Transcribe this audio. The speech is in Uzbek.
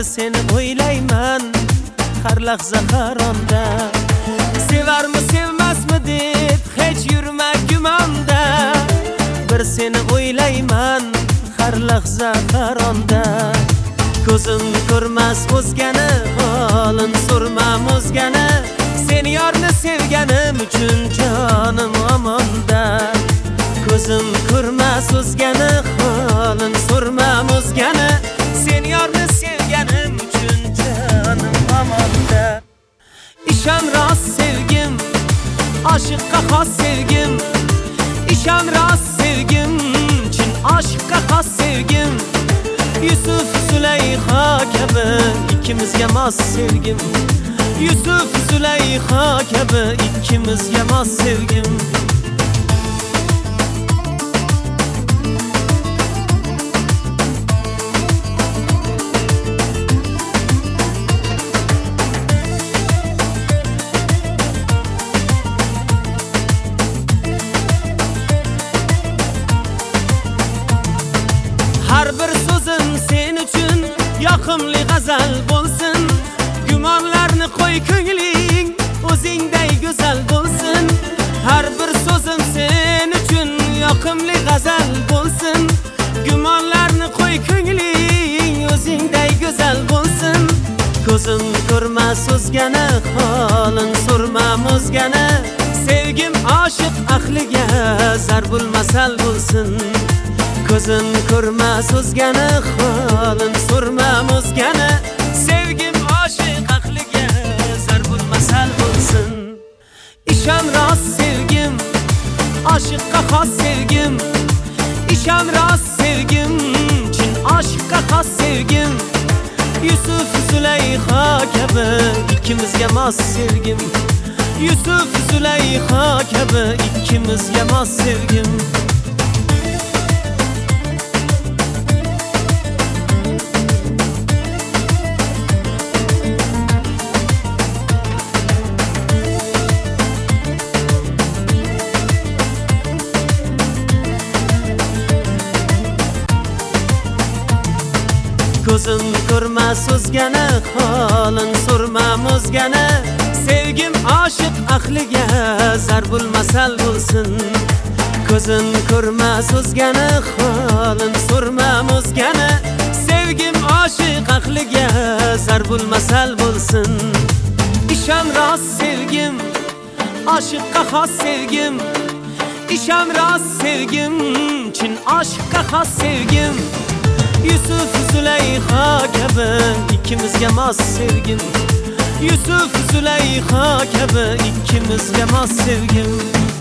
seni o'ylayman har lahza qaronda. Sevarmi sevmasmi deb hech yurma gumonda. Bir seni o'ylayman har lahza qaronda. Ko'zim ko'rmas o'zgani, holin so'rmam o'zgani. Sen yorni sevganim uchun jonim omonda. Ko'zim ko'rmas o'zgani, holin so'rmam o'zgani. Sen yorni sevganim uchun jonim omonda. İşan rost sevgim, aşıqqa xos sevgim. İşan rost sevgim, chin aşıqqa xos sevgim. Yusuf Züleyxa kabi ikkimizga mos sevgim. Yusuf Züleyxa kabi ikkimizga mos sevgim. Har bir so'zim sen uchun yoqimli g'azal bo'lsin. Gumonlarni qo'y ko'ngling o'zingday go'zal bo'lsin. Har bir so'zim sen uchun yoqimli g'azal bo'lsin. Gumonlarni qo'y ko'ngling o'zingday go'zal bo'lsin. Ko'zim ko'rmas o'zgani, holin so'rmam o'zgani. Sevgim oshiq ahliga zarbul masal bo'lsin. Ko'zim ko'rmas o'zgani, holin so'rmam o'zgani. Sevgim oshiq aqliga zarbul masal bo'lsin. İşan rost sevgim, aşıqqa xos sevgim. İşan rost sevgim, chin aşıqqa xos sevgim. Yusuf Züleyxa kabi ikkimizga mos sevgim. Yusuf Züleyxa kabi ikkimizga mos sevgim. Ko'zim ko'rmas o'zgani, holin so'rmam o'zgani. Sevgim oshiq ahliga zarbul masal bo'lsin. Ko'zim ko'rmas o'zgani, holin so'rmam o'zgani. Sevgim oshiq ahliga zarbul masal bo'lsin. İşan rost sevgim, aşıqqa xos sevgim. İşan rost sevgim, chin aşıqqa xos sevgim. Yusuf Züleyxa kabi ikkimizga mos sevgim. Yusuf Züleyxa kabi ikkimizga mos sevgim.